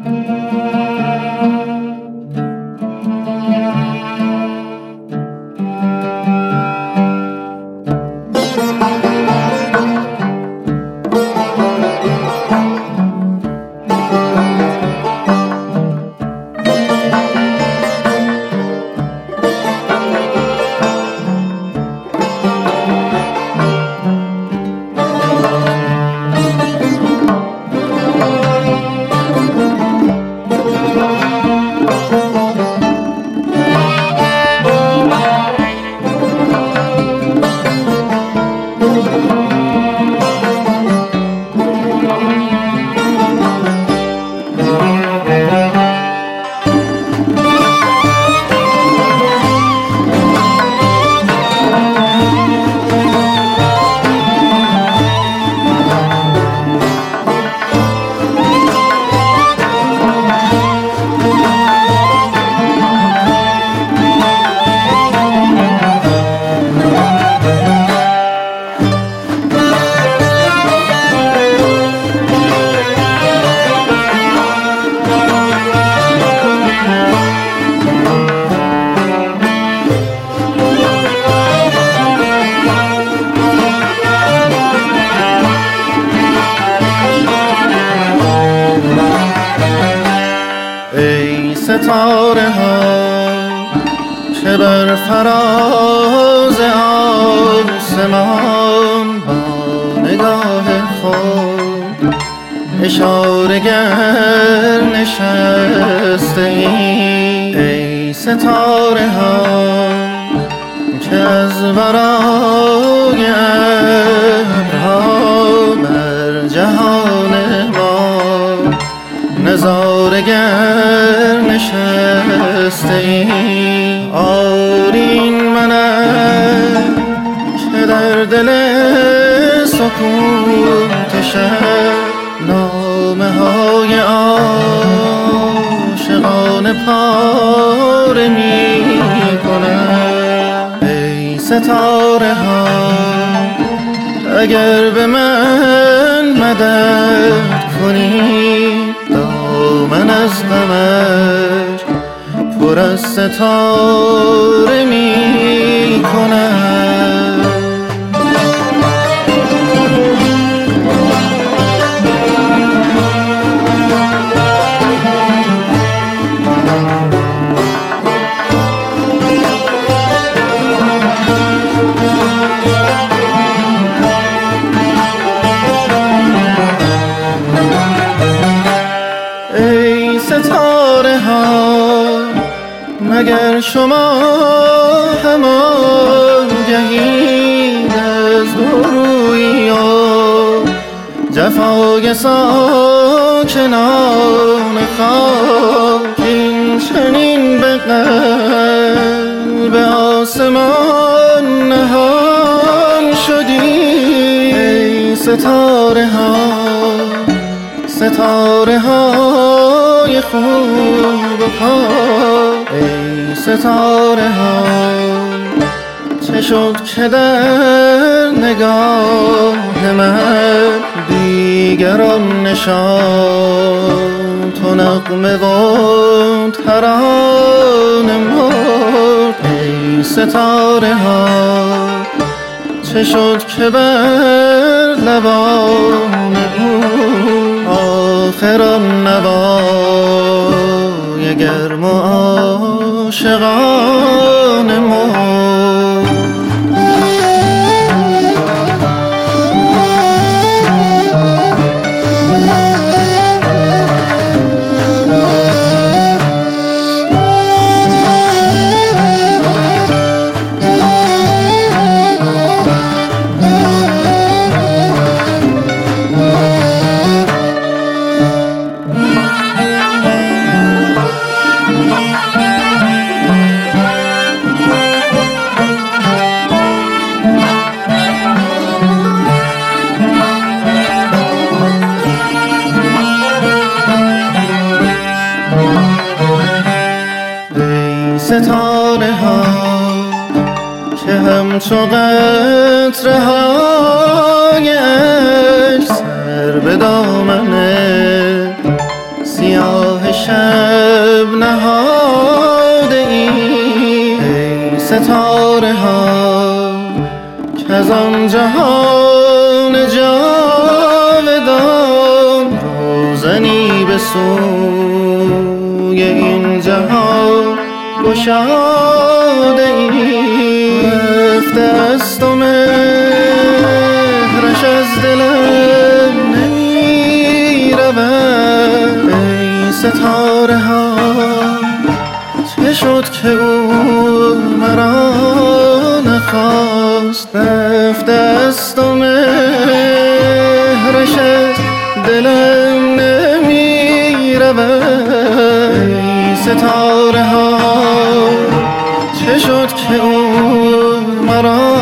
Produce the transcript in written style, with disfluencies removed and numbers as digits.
ستاره ها که بر فراز آسمان با نگاه خود اشاره گر نشسته ای ستاره ها که از ورای ابرها بر جهان ما نظاره گر نشسته ای آرین منم که در دل سکوت شب نامه های عاشقانه پاره می کنم ای ستاره ها اگر به من مدد کنی دامن از غمش پر از ستاره می کنم ای ستاره ها مگر شما همان جهید از دورویی و جفای ساکنان خاک این چنین به قلب آسمان نهان شدی ای ستاره ها ستاره های خوب و پاک ای ستاره ها چه شد که در نگاه من دیگران نشان تو نغمه و ترانه مرد ای ستاره ها چه شد که بر لبان آخر آن نوای گرم و عاشقانه مرد ستاره ها که همچو قطره های عشق سر به دامن سیاه ستاره ها که از آن جهان جاودان روزنی به سوی این جهان گشاده ای. رفته است و مهرش از دلم نمی رود. ای ستاره ها چه شد که او مرا نخواست؟ رفته است و مهرش از دلم نمی رود. ای ستاره ها چه شد که او مرا